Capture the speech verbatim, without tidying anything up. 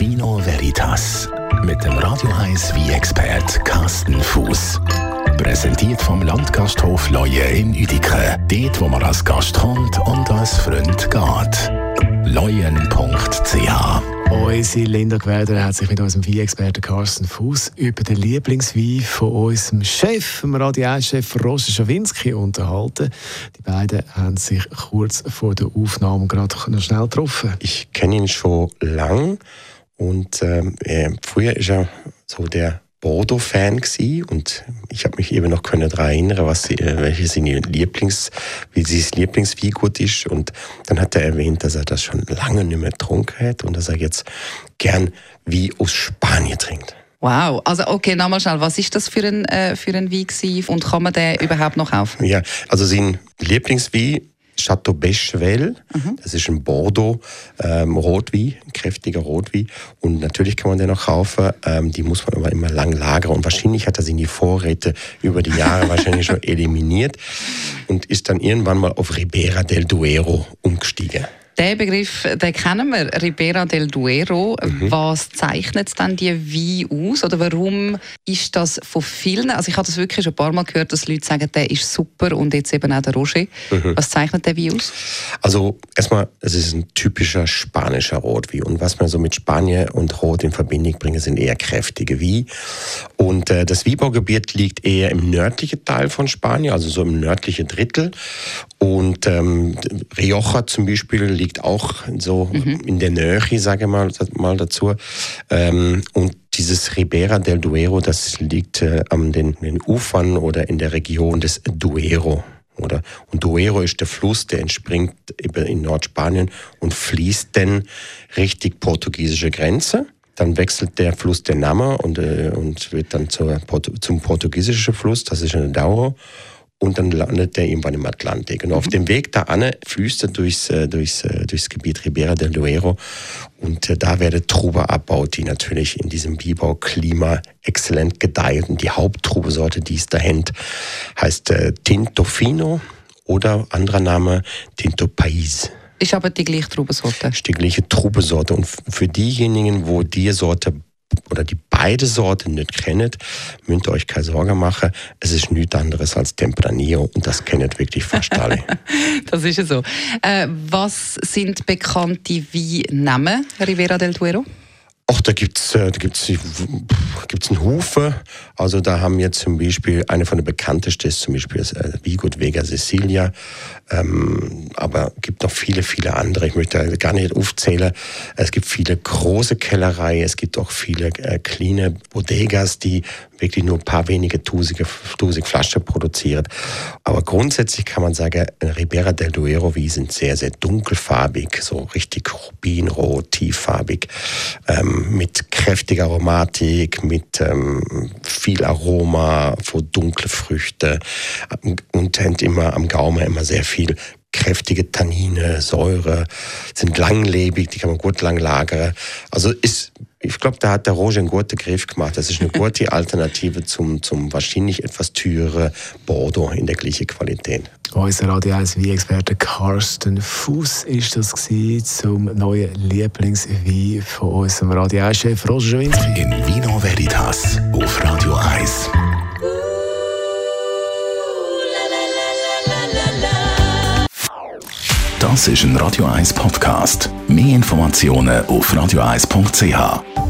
Vino Veritas mit dem Radio eins Wein-Expert Carsten Fuß. Präsentiert vom Landgasthof Leue in Uedike. Dort, wo man als Gast kommt und als Freund geht. leuen punkt c h. Unsere Linda Gwerder hat sich mit unserem Wein-Experten Carsten Fuß über den Lieblingswein von unserem Chef, dem Radio eins-Chef Roger Schawinski, unterhalten. Die beiden haben sich kurz vor der Aufnahme gerade noch schnell getroffen. Ich kenne ihn schon lang und ähm, er, früher war er so der Bordeaux-Fan gsi und ich habe mich eben noch können daran erinnern, was sie, welche seine Lieblings, wie sein Lieblingsweingut ist. Und dann hat er erwähnt, dass er das schon lange nicht mehr getrunken hat und dass er jetzt gern Wein aus Spanien trinkt. Wow, also okay, nochmal schnell, was ist das für ein, äh, für ein Wein gewesen und kann man den überhaupt noch kaufen? Ja, also sein Lieblingswein Chateau Bechevel, mhm. Das ist ein Bordeaux ähm, Rotwein, ein kräftiger Rotwein. Und natürlich kann man den noch kaufen. Ähm, die muss man aber immer lang lagern. Und wahrscheinlich hat er seine Vorräte über die Jahre wahrscheinlich schon eliminiert und ist dann irgendwann mal auf Ribera del Duero umgestiegen. Den Begriff, den kennen wir, Ribera del Duero. Mhm. Was zeichnet dann die Wein aus? Oder warum ist das von vielen? Also ich habe das wirklich schon ein paar Mal gehört, dass Leute sagen, der ist super und jetzt eben auch der Roger. Mhm. Was zeichnet der Wein aus? Also erstmal, es ist ein typischer spanischer Rotwein. Und was man so mit Spanien und Rot in Verbindung bringen, sind eher kräftige Weine. Und äh, das Weinbaugebiet liegt eher im nördlichen Teil von Spanien, also so im nördlichen Drittel. Und ähm, Rioja zum Beispiel liegt auch so mhm. in der Nähe, sage ich mal, mal dazu. Ähm, und dieses Ribera del Duero, das liegt äh, an den, den Ufern oder in der Region des Duero. Oder? Und Duero ist der Fluss, der entspringt in Nordspanien und fließt dann Richtung portugiesische Grenze. Dann wechselt der Fluss den Namen und, äh, und wird dann zur, zum portugiesischen Fluss, das ist der Douro. Und dann landet der irgendwann im Atlantik. Und mhm. auf dem Weg da an fließt er durchs, durchs, durchs Gebiet Ribera del Duero. Und da werden Trauben abgebaut, die natürlich in diesem Weinbauklima exzellent gedeihen. Und die Haupttraubensorte, die es da hat, heißt äh, Tinto Fino oder anderer Name Tinto País. Ist aber die gleiche Traubensorte? Ist die gleiche Traubensorte. Und für diejenigen, wo die Sorte oder die beide Sorten nicht kennt, müsst ihr euch keine Sorge machen. Es ist nichts anderes als Tempranillo und das kennen wirklich fast alle. Das ist ja so. Äh, was sind bekannte Weinnamen Ribera del Duero? Ach, da gibt es da gibt's, gibt's einen Haufen. Also da haben wir zum Beispiel, eine von den bekanntesten ist zum Beispiel das Weingut Vega Sicilia. Ähm, aber es gibt noch viele, viele andere. Ich möchte gar nicht aufzählen. Es gibt viele große Kellereien, es gibt auch viele äh, kleine Bodegas, die wirklich nur ein paar wenige tausende, tausend Flaschen produzieren. Aber grundsätzlich kann man sagen, Ribera del Duero Weine sind sehr, sehr dunkelfarbig, so richtig rubinrot, tieffarbig, ähm, mit kräftiger Aromatik, mit ähm, viel Aroma von dunklen Früchten und haben immer am Gaumen immer sehr viel kräftige Tannine, Säure, sind langlebig, die kann man gut lang lagern. Also ist, ich glaube, da hat der Roger einen guten Griff gemacht. Das ist eine gute Alternative zum, zum wahrscheinlich etwas teureren Bordeaux in der gleichen Qualität. Unser Radio eins Wein-Experte Carsten Fuß ist das gewesen zum neuen Lieblingswein von unserem Radio eins-Chef Roger Schawinski. In Vino Veritas auf Radio eins. Das ist ein Radio eins Podcast. Mehr Informationen auf radio eins punkt c h.